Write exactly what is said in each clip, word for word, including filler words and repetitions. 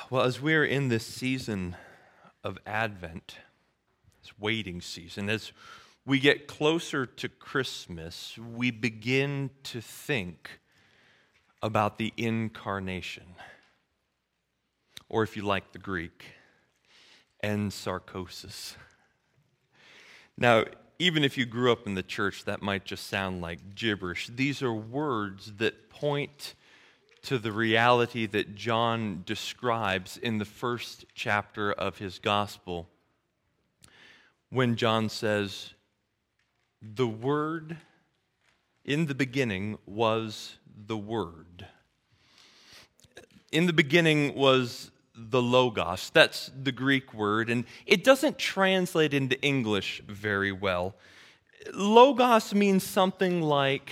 Well, as we're in this season of Advent, this waiting season, as we get closer to Christmas, we begin to think about the incarnation, or if you like the Greek, ensarkosis. Now, even if you grew up in the church, that might just sound like gibberish. These are words that point to the reality that John describes in the first chapter of his gospel, when John says, "The Word in the beginning was the Word." In the beginning was the Logos. That's the Greek word, and it doesn't translate into English very well. Logos means something like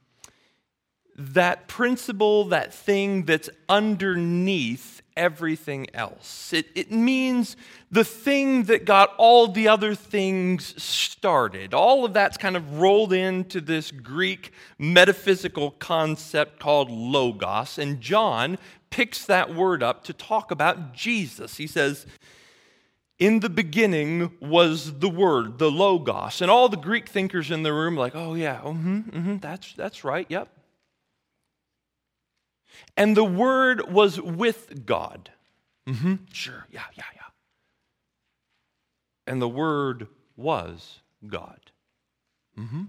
that principle, that thing that's underneath everything else. It, it means the thing that got all the other things started. All of that's kind of rolled into this Greek metaphysical concept called logos, and John picks that word up to talk about Jesus. He says, "In the beginning was the Word, the logos." And all the Greek thinkers in the room are like, "Oh yeah, mm-hmm, mm-hmm, that's, that's right, yep." "And the Word was with God." Mm-hmm, sure, yeah, yeah, yeah. "And the Word was God." Mm-hmm.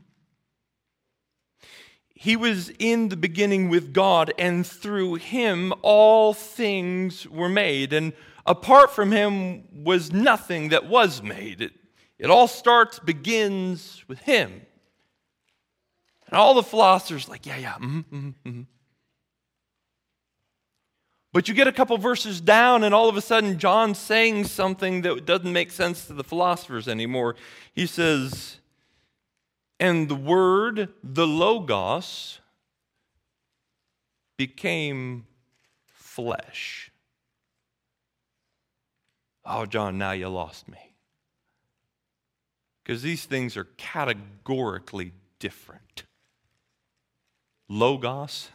"He was in the beginning with God, and through Him all things were made. And apart from Him was nothing that was made." It, it all starts, begins with Him. And all the philosophers are like, yeah, yeah, mm-hmm, mm-hmm, mm-hmm. But you get a couple verses down, and all of a sudden, John's saying something that doesn't make sense to the philosophers anymore. He says, "And the Word, the Logos, became flesh." Oh, John, now you lost me. Because these things are categorically different. Logos,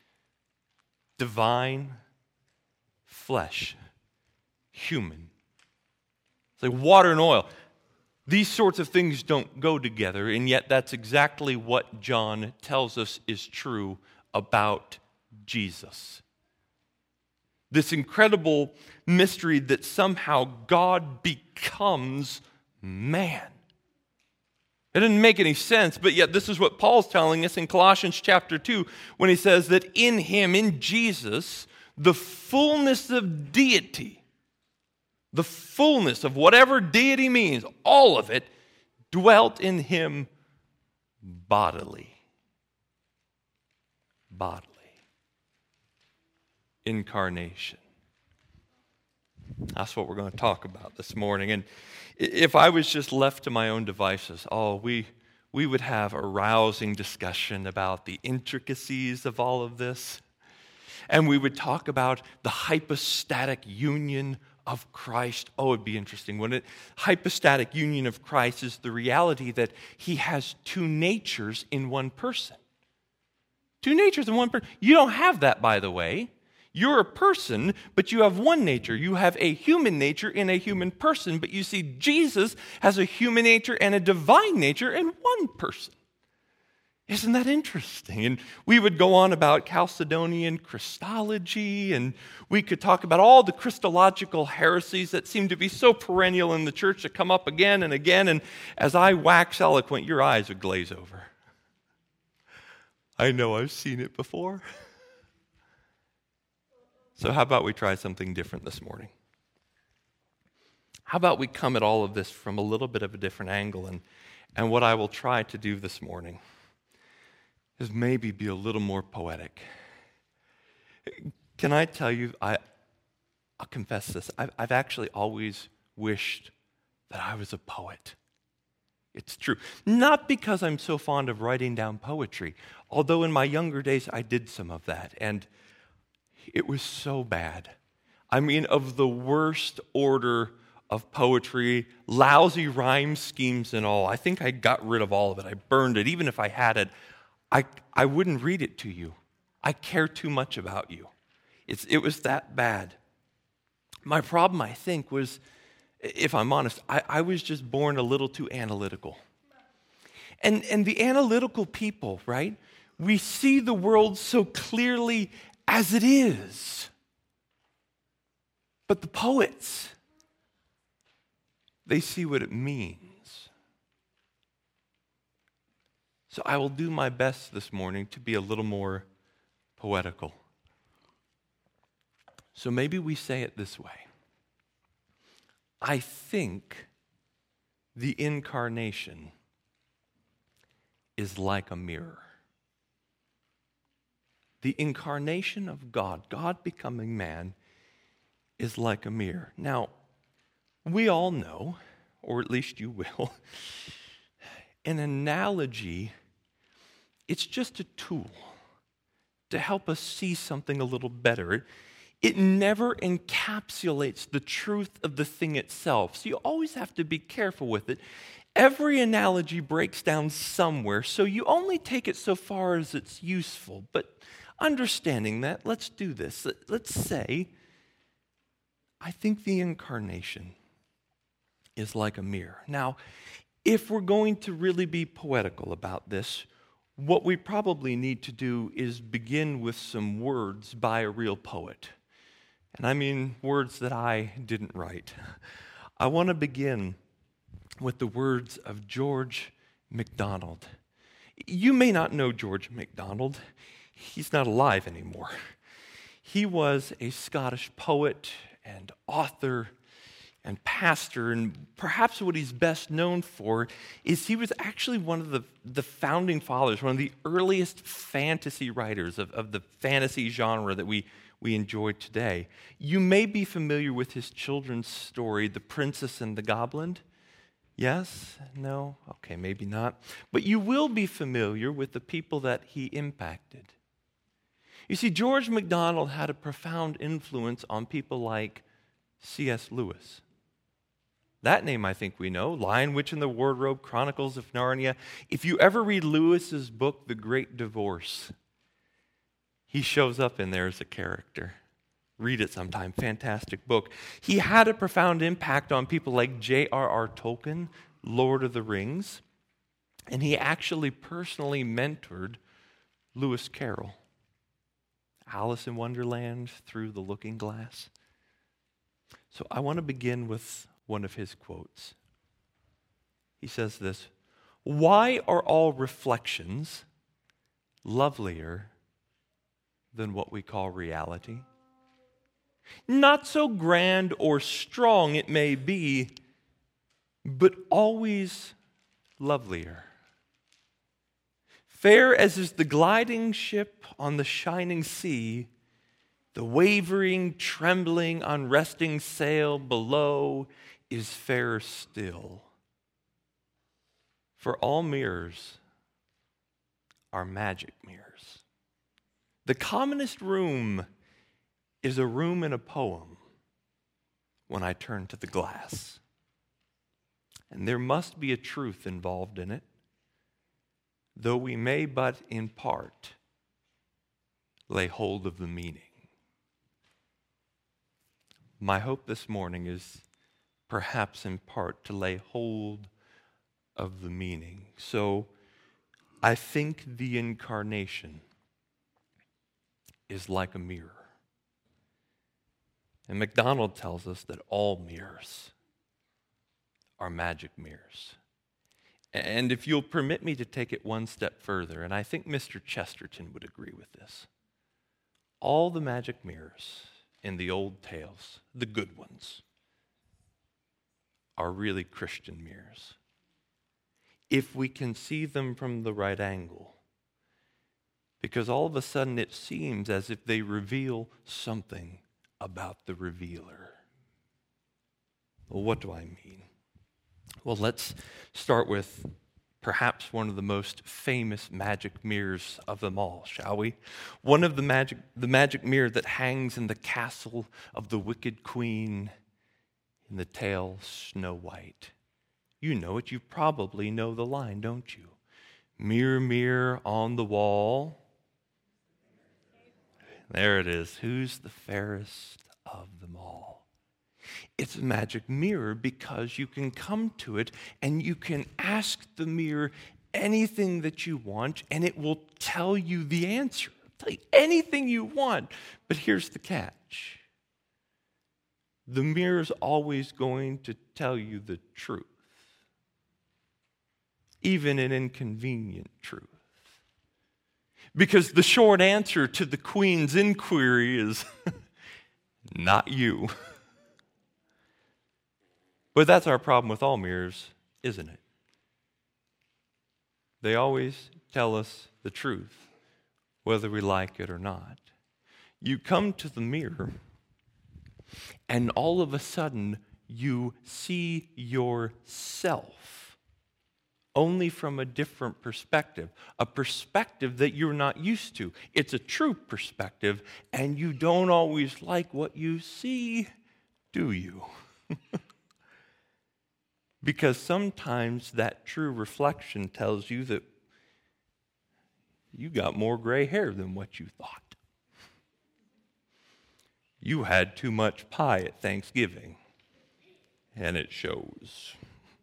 divine, flesh, human. It's like water and oil. These sorts of things don't go together, and yet that's exactly what John tells us is true about Jesus. This incredible mystery that somehow God becomes man. It didn't make any sense, but yet this is what Paul's telling us in Colossians chapter two when he says that in Him, in Jesus, the fullness of deity, the fullness of whatever deity means, all of it, dwelt in Him bodily. Bodily. Incarnation. That's what we're going to talk about this morning. And if I was just left to my own devices, oh, we we would have a rousing discussion about the intricacies of all of this. And we would talk about the hypostatic union of Christ. Oh, it'd be interesting, wouldn't it? Hypostatic union of Christ is the reality that He has two natures in one person. Two natures in one person. You don't have that, by the way. You're a person, but you have one nature. You have a human nature in a human person, but you see, Jesus has a human nature and a divine nature in one person. Isn't that interesting? And we would go on about Chalcedonian Christology, and we could talk about all the Christological heresies that seem to be so perennial in the church that come up again and again, and as I wax eloquent, your eyes would glaze over. I know I've seen it before. So how about we try something different this morning? How about we come at all of this from a little bit of a different angle, and, and what I will try to do this morning is maybe be a little more poetic. Can I tell you, I, I'll confess this, I've, I've actually always wished that I was a poet. It's true. Not because I'm so fond of writing down poetry, although in my younger days I did some of that, and it was so bad. I mean, of the worst order of poetry, lousy rhyme schemes and all. I think I got rid of all of it. I burned it. Even if I had it, I, I wouldn't read it to you. I care too much about you. It's, it was that bad. My problem, I think, was, if I'm honest, I, I was just born a little too analytical. And, and the analytical people, right? We see the world so clearly as it is. But the poets, they see what it means. So I will do my best this morning to be a little more poetical. So maybe we say it this way. I think the incarnation is like a mirror. The incarnation of God, God becoming man, is like a mirror. Now, we all know, or at least you will, an analogy, it's just a tool to help us see something a little better. It never encapsulates the truth of the thing itself, so you always have to be careful with it. Every analogy breaks down somewhere, so you only take it so far as it's useful. But understanding that, let's do this. Let's say, I think the incarnation is like a mirror. Now, if we're going to really be poetical about this, what we probably need to do is begin with some words by a real poet. And I mean words that I didn't write. I want to begin with the words of George MacDonald. You may not know George MacDonald. He's not alive anymore. He was a Scottish poet and author and pastor, and perhaps what he's best known for is he was actually one of the, the founding fathers, one of the earliest fantasy writers of, of the fantasy genre that we, we enjoy today. You may be familiar with his children's story, The Princess and the Goblin. Yes? No? Okay, maybe not. But you will be familiar with the people that he impacted. You see, George MacDonald had a profound influence on people like C S Lewis. That name I think we know, Lion, Witch, and the Wardrobe, Chronicles of Narnia. If you ever read Lewis's book, The Great Divorce, he shows up in there as a character. Read it sometime, fantastic book. He had a profound impact on people like J R R Tolkien, Lord of the Rings, and he actually personally mentored Lewis Carroll. Alice in Wonderland, Through the Looking Glass. So I want to begin with one of his quotes. He says this, "Why are all reflections lovelier than what we call reality? Not so grand or strong it may be, but always lovelier. Fair as is the gliding ship on the shining sea, the wavering, trembling, unresting sail below is fairer still. For all mirrors are magic mirrors. The commonest room is a room in a poem when I turn to the glass. And there must be a truth involved in it, though we may but in part lay hold of the meaning." My hope this morning is perhaps in part to lay hold of the meaning. So I think the incarnation is like a mirror. And MacDonald tells us that all mirrors are magic mirrors. And if you'll permit me to take it one step further, and I think Mister Chesterton would agree with this, all the magic mirrors in the old tales, the good ones, are really Christian mirrors. If we can see them from the right angle, because all of a sudden it seems as if they reveal something about the revealer. Well, what do I mean? Well, let's start with perhaps one of the most famous magic mirrors of them all, shall we? One of the magic, the magic mirror that hangs in the castle of the wicked queen in the tale Snow White. You know it. You probably know the line, don't you? Mirror, mirror on the wall. There it is. Who's the fairest of them all? It's a magic mirror because you can come to it and you can ask the mirror anything that you want, and it will tell you the answer. Tell you anything you want. But here's the catch. The mirror's always going to tell you the truth, even an inconvenient truth. Because the short answer to the queen's inquiry is, not you. But that's our problem with all mirrors, isn't it? They always tell us the truth, whether we like it or not. You come to the mirror, and all of a sudden, you see yourself only from a different perspective, a perspective that you're not used to. It's a true perspective, and you don't always like what you see, do you? Because sometimes that true reflection tells you that you got more gray hair than what you thought. You had too much pie at Thanksgiving, and it shows.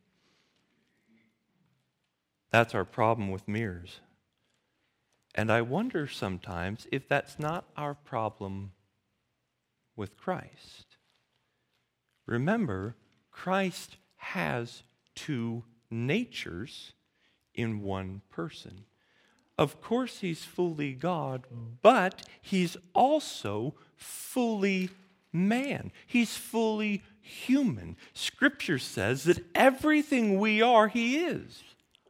That's our problem with mirrors. And I wonder sometimes if that's not our problem with Christ. Remember, Christ has two natures in one person. Of course, he's fully God, but he's also fully man. He's fully human. Scripture says that everything we are, he is,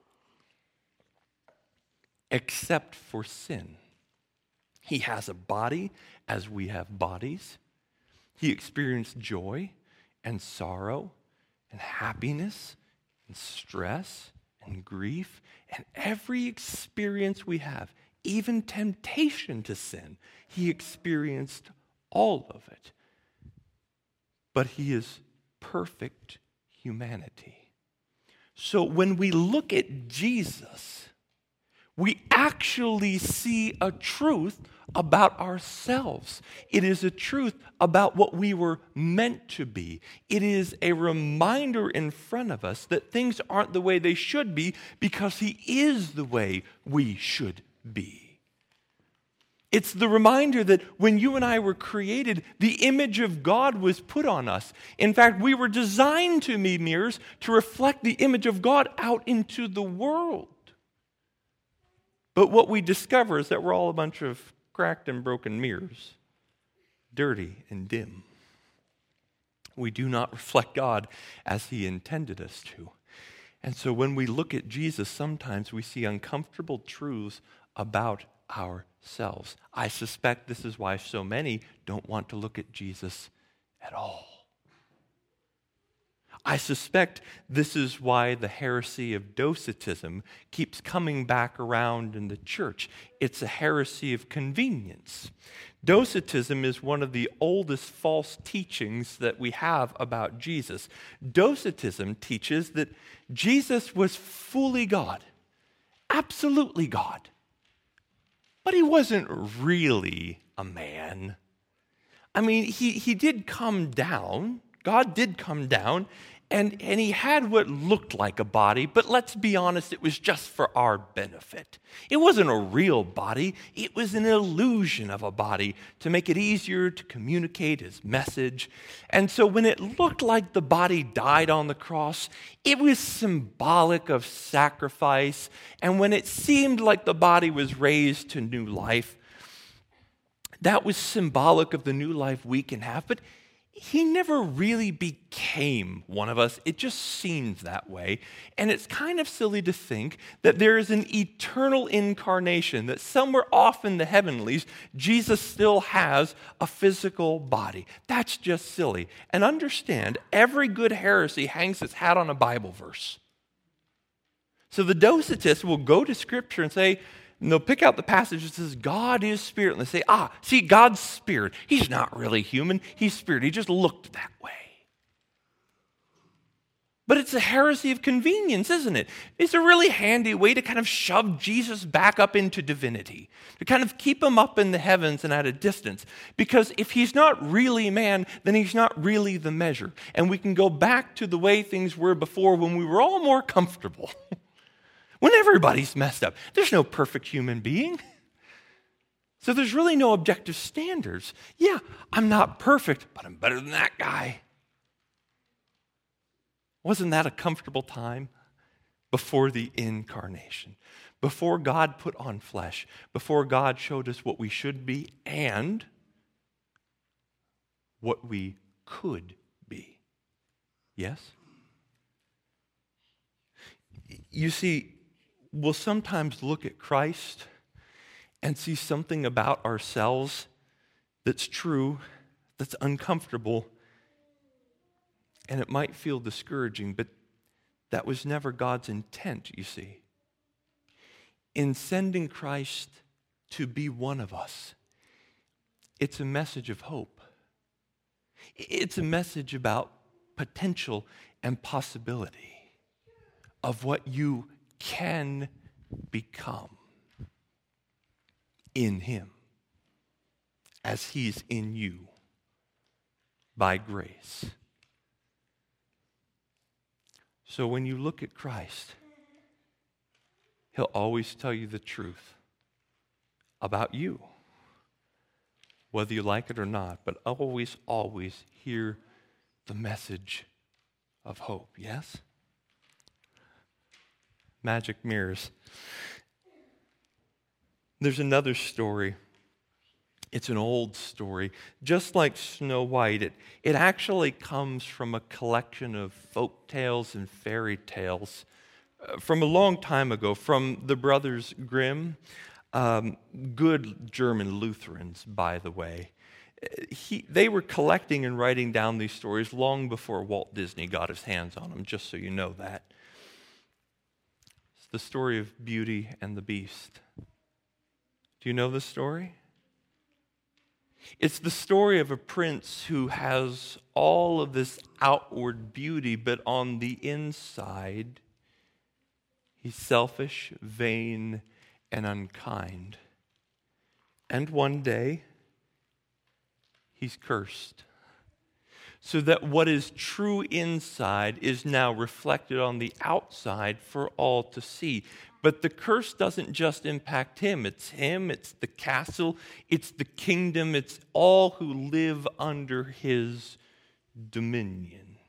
except for sin. He has a body as we have bodies. He experienced joy and sorrow and happiness and stress and grief and every experience we have, even temptation to sin. He experienced all of it. But he is perfect humanity. So when we look at Jesus, we actually see a truth about ourselves. It is a truth about what we were meant to be. It is a reminder in front of us that things aren't the way they should be because he is the way we should be. It's the reminder that when you and I were created, the image of God was put on us. In fact, we were designed to be mirrors to reflect the image of God out into the world. But what we discover is that we're all a bunch of cracked and broken mirrors, dirty and dim. We do not reflect God as he intended us to. And so when we look at Jesus, sometimes we see uncomfortable truths about ourselves. I suspect this is why so many don't want to look at Jesus at all. I suspect this is why the heresy of Docetism keeps coming back around in the church. It's a heresy of convenience. Docetism is one of the oldest false teachings that we have about Jesus. Docetism teaches that Jesus was fully God, absolutely God, but he wasn't really a man. I mean, he, he did come down. God did come down, and, and he had what looked like a body, but let's be honest, it was just for our benefit. It wasn't a real body. It was an illusion of a body to make it easier to communicate his message. And so when it looked like the body died on the cross, it was symbolic of sacrifice. And when it seemed like the body was raised to new life, that was symbolic of the new life we can have. But he never really became one of us. It just seems that way. And it's kind of silly to think that there is an eternal incarnation, that somewhere off in the heavenlies, Jesus still has a physical body. That's just silly. And understand, every good heresy hangs its hat on a Bible verse. So the Docetists will go to Scripture and say, and they'll pick out the passage that says, God is spirit. And they say, ah, see, God's spirit. He's not really human. He's spirit. He just looked that way. But it's a heresy of convenience, isn't it? It's a really handy way to kind of shove Jesus back up into divinity, to kind of keep him up in the heavens and at a distance. Because if he's not really man, then he's not really the measure. And we can go back to the way things were before when we were all more comfortable. When everybody's messed up. There's no perfect human being. So there's really no objective standards. Yeah, I'm not perfect, but I'm better than that guy. Wasn't that a comfortable time before the incarnation? Before God put on flesh, before God showed us what we should be and what we could be. Yes? You see, we'll sometimes look at Christ and see something about ourselves that's true, that's uncomfortable, and it might feel discouraging, but that was never God's intent, you see. In sending Christ to be one of us, it's a message of hope. It's a message about potential and possibility of what you can become in him as he's in you by grace. So when you look at Christ, he'll always tell you the truth about you, whether you like it or not, but always, always hear the message of hope, yes? Magic mirrors. There's another story. It's an old story. Just like Snow White, it, it actually comes from a collection of folk tales and fairy tales uh, from a long time ago, from the Brothers Grimm. Um, good German Lutherans, by the way. He, they were collecting and writing down these stories long before Walt Disney got his hands on them, just so you know that. It's the story of Beauty and the Beast. Do you know the story? It's the story of a prince who has all of this outward beauty, but on the inside, he's selfish, vain, and unkind. And one day, he's cursed. So that what is true inside is now reflected on the outside for all to see. But the curse doesn't just impact him. It's him, it's the castle, it's the kingdom, it's all who live under his dominion.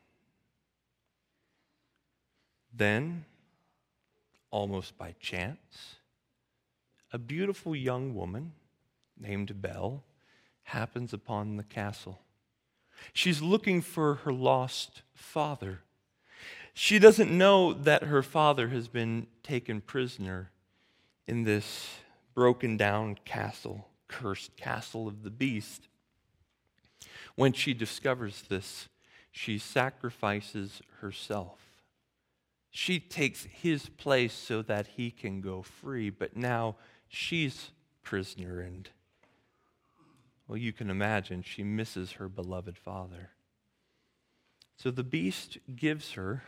Then, almost by chance, a beautiful young woman named Belle happens upon the castle. She's looking for her lost father. She doesn't know that her father has been taken prisoner in this broken down castle, cursed castle of the beast. When she discovers this, she sacrifices herself. She takes his place so that he can go free, but now she's prisoner, and, well, you can imagine she misses her beloved father. So the beast gives her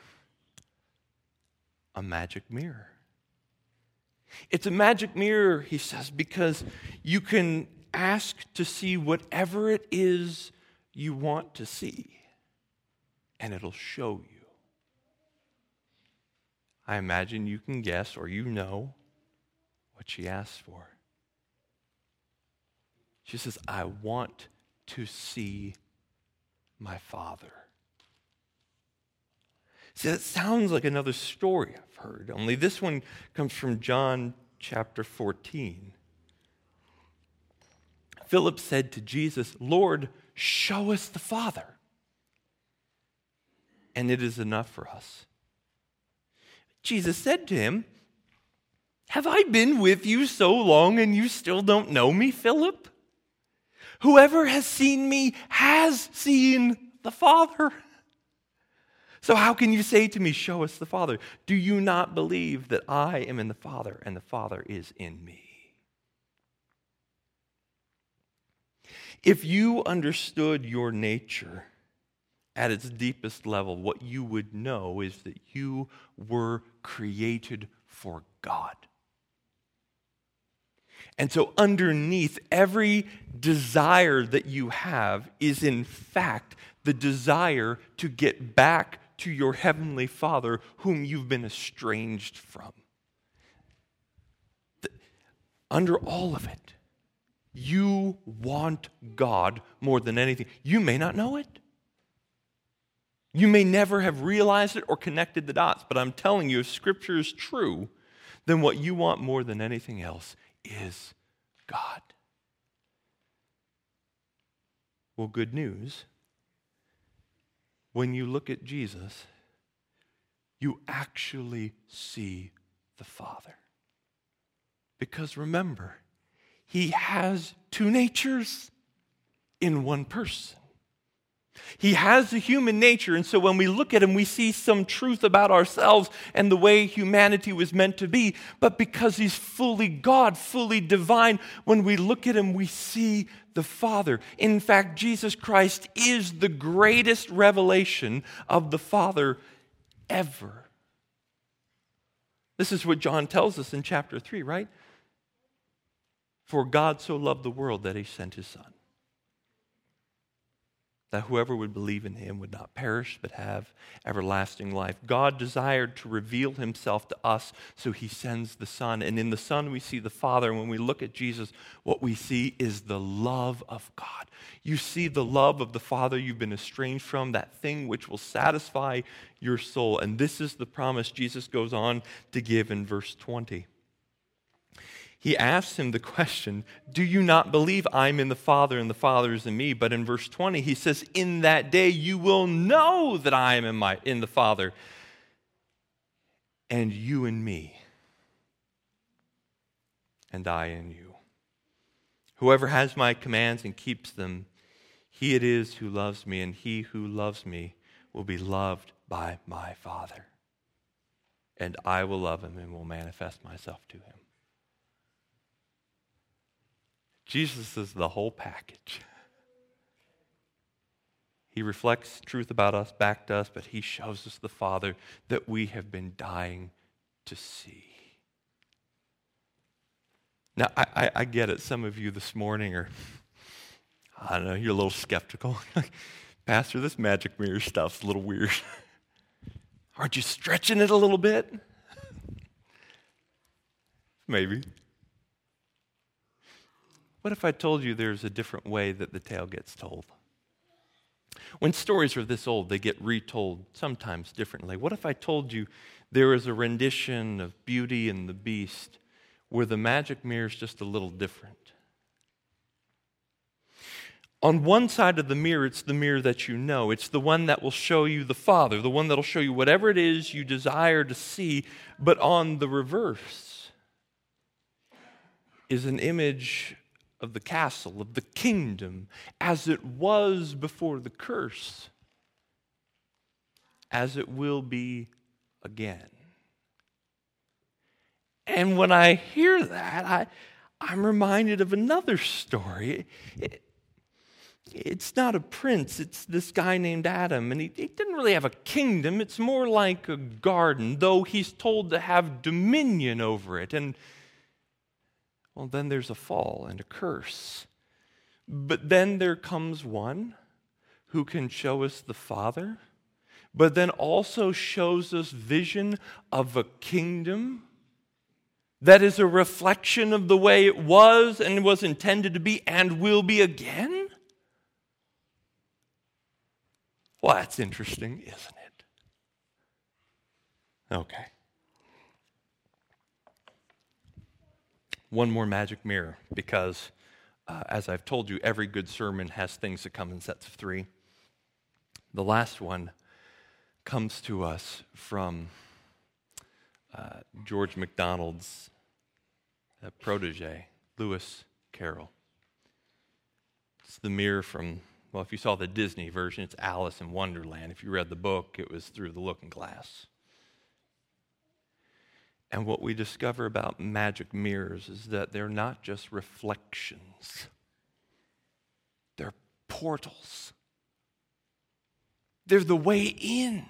a magic mirror. It's a magic mirror, he says, because you can ask to see whatever it is you want to see, and it'll show you. I imagine you can guess, or you know, what she asked for. She says, I want to see my father. See, that sounds like another story I've heard, only this one comes from John chapter fourteen. Philip said to Jesus, Lord, show us the Father, and it is enough for us. Jesus said to him, have I been with you so long and you still don't know me, Philip? Whoever has seen me has seen the Father. So how can you say to me, show us the Father? Do you not believe that I am in the Father and the Father is in me? If you understood your nature at its deepest level, what you would know is that you were created for God. And so underneath every desire that you have is in fact the desire to get back to your heavenly Father whom you've been estranged from. The, under all of it, you want God more than anything. You may not know it. You may never have realized it or connected the dots, but I'm telling you, if Scripture is true, then what you want more than anything else is God. Well, good news. When you look at Jesus, you actually see the Father. Because remember, He has two natures in one person. He has the human nature, and so when we look at him, we see some truth about ourselves and the way humanity was meant to be. But because he's fully God, fully divine, when we look at him, we see the Father. In fact, Jesus Christ is the greatest revelation of the Father ever. This is what John tells us in chapter three, right? For God so loved the world that he sent his Son, that whoever would believe in him would not perish but have everlasting life. God desired to reveal himself to us, so he sends the Son. And in the Son we see the Father. And when we look at Jesus, what we see is the love of God. You see the love of the Father you've been estranged from, that thing which will satisfy your soul. And this is the promise Jesus goes on to give in verse twenty. He asks him the question, do you not believe I'm in the Father and the Father is in me? But in verse twenty, he says, in that day you will know that I am in, my, in the Father and you in me and I in you. Whoever has my commands and keeps them, he it is who loves me, and he who loves me will be loved by my Father. And I will love him and will manifest myself to him. Jesus is the whole package. He reflects truth about us back to us, but he shows us the Father that we have been dying to see. Now, I, I, I get it. Some of you this morning are, I don't know, you're a little skeptical. Pastor, this magic mirror stuff's a little weird. Aren't you stretching it a little bit? Maybe. What if I told you there's a different way that the tale gets told? When stories are this old, they get retold sometimes differently. What if I told you there is a rendition of Beauty and the Beast where the magic mirror is just a little different? On one side of the mirror, it's the mirror that you know. It's the one that will show you the Father, the one that will show you whatever it is you desire to see. But on the reverse is an image of the castle, of the kingdom, as it was before the curse, as it will be again. And when I hear that, I, I'm reminded of another story. It, it's not a prince, it's this guy named Adam, and he, he didn't really have a kingdom. It's more like a garden, though he's told to have dominion over it. And well, then there's a fall and a curse. But then there comes one who can show us the Father, but then also shows us vision of a kingdom that is a reflection of the way it was and was intended to be and will be again. Well, that's interesting, isn't it? Okay. One more magic mirror, because uh, as I've told you, every good sermon has things that come in sets of three. The last one comes to us from uh, George MacDonald's uh, protege, Lewis Carroll. It's the mirror from, well, if you saw the Disney version, it's Alice in Wonderland. If you read the book, it was through the looking glass. And what we discover about magic mirrors is that they're not just reflections. They're portals. They're the way in.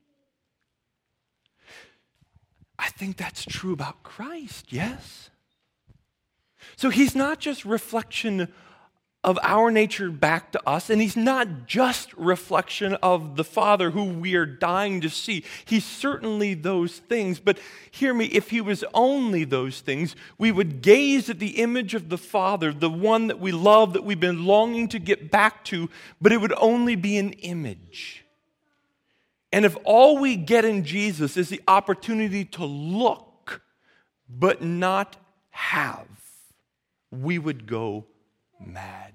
I think that's true about Christ, yes. So he's not just reflection of our nature back to us, and he's not just reflection of the Father who we are dying to see. He's certainly those things, but hear me, if he was only those things, we would gaze at the image of the Father, the one that we love, that we've been longing to get back to, but it would only be an image. And if all we get in Jesus is the opportunity to look, but not have, we would go mad.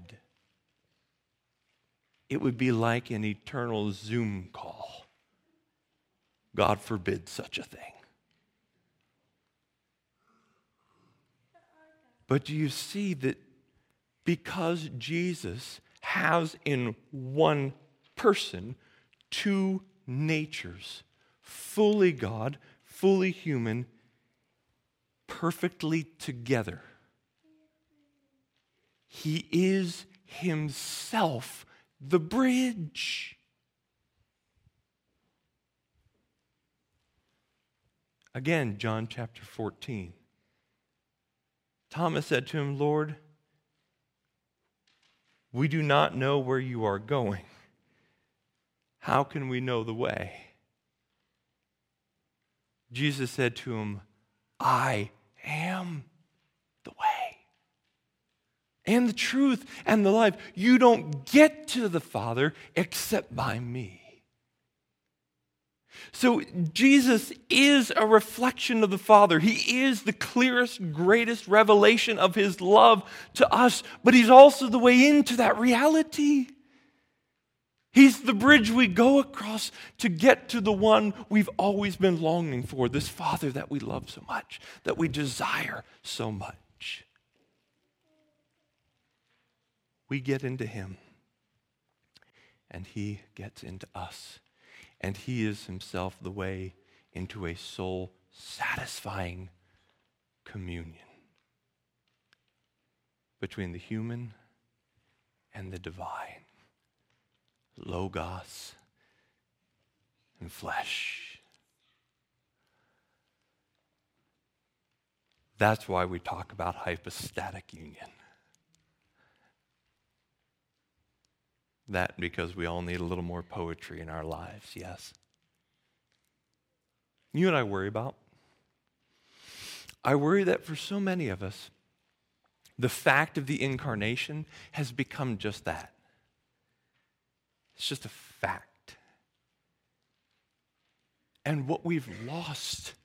It would be like an eternal Zoom call. God forbid such a thing. But do you see that because Jesus has in one person two natures, fully God, fully human, perfectly together, he is himself the bridge. Again, John chapter fourteen. Thomas said to him, Lord, we do not know where you are going. How can we know the way? Jesus said to him, I am the way and the truth and the life. You don't get to the Father except by me. So Jesus is a reflection of the Father. He is the clearest, greatest revelation of his love to us, but he's also the way into that reality. He's the bridge we go across to get to the one we've always been longing for, this Father that we love so much, that we desire so much. We get into him, and he gets into us. And he is himself the way into a soul-satisfying communion between the human and the divine, logos and flesh. That's why we talk about hypostatic union. That because we all need a little more poetry in our lives, yes. You and I worry about? I worry that for so many of us, the fact of the incarnation has become just that. It's just a fact. And what we've lost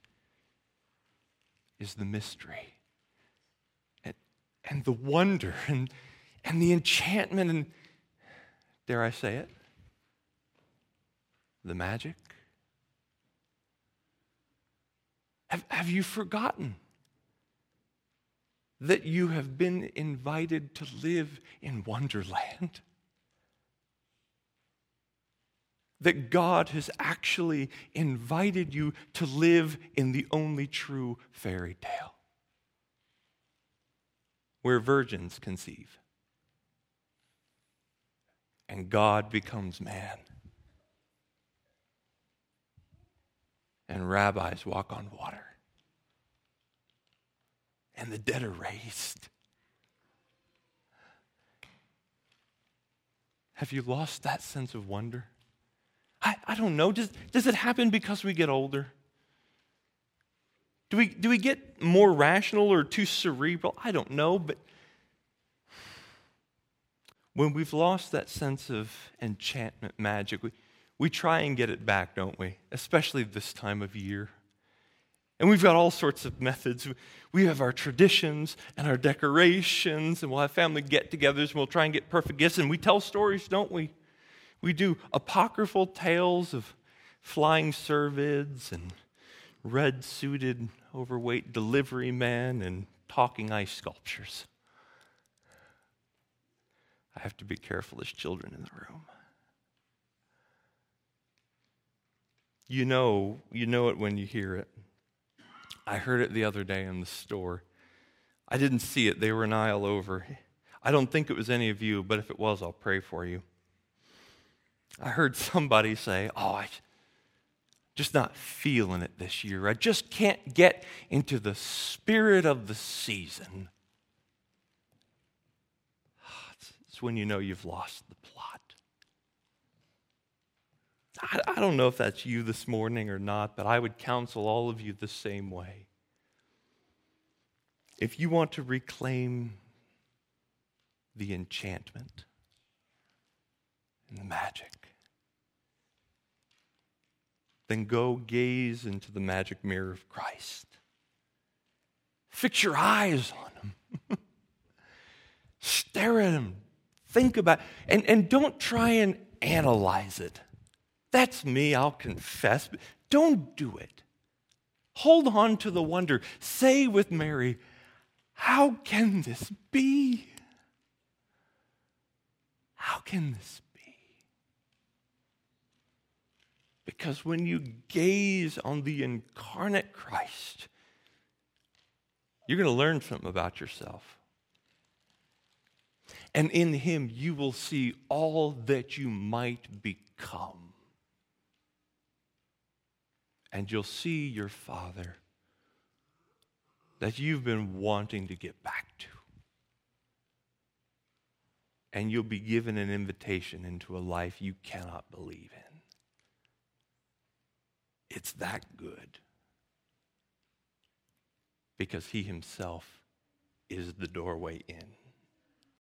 is the mystery and, and the wonder and, and the enchantment and, dare I say it, the magic? Have, have you forgotten that you have been invited to live in Wonderland? That God has actually invited you to live in the only true fairy tale, where virgins conceive and God becomes man, and rabbis walk on water, and the dead are raised. Have you lost that sense of wonder? I, I don't know. Does, does it happen because we get older? Do we, do we get more rational or too cerebral? I don't know, but when we've lost that sense of enchantment, magic, we, we try and get it back, don't we? Especially this time of year. And we've got all sorts of methods. We have our traditions and our decorations, and we'll have family get-togethers, and we'll try and get perfect gifts, and we tell stories, don't we? We do apocryphal tales of flying cervids and red-suited, overweight delivery men and talking ice sculptures. I have to be careful, there's children in the room. You know, you know it when you hear it. I heard it the other day in the store. I didn't see it, they were an aisle over. I don't think it was any of you, but if it was, I'll pray for you. I heard somebody say, oh, I just not feeling it this year. I just can't get into the spirit of the season. It's when you know you've lost the plot. I, I don't know if that's you this morning or not, but I would counsel all of you the same way. If you want to reclaim the enchantment and the magic, then go gaze into the magic mirror of Christ. Fix your eyes on him. Stare at him. Think about it. And, and don't try and analyze it. That's me, I'll confess. But don't do it. Hold on to the wonder. Say with Mary, how can this be? How can this be? Because when you gaze on the incarnate Christ, you're going to learn something about yourself. And in him, you will see all that you might become. And you'll see your Father that you've been wanting to get back to. And you'll be given an invitation into a life you cannot believe in. It's that good. Because he himself is the doorway in.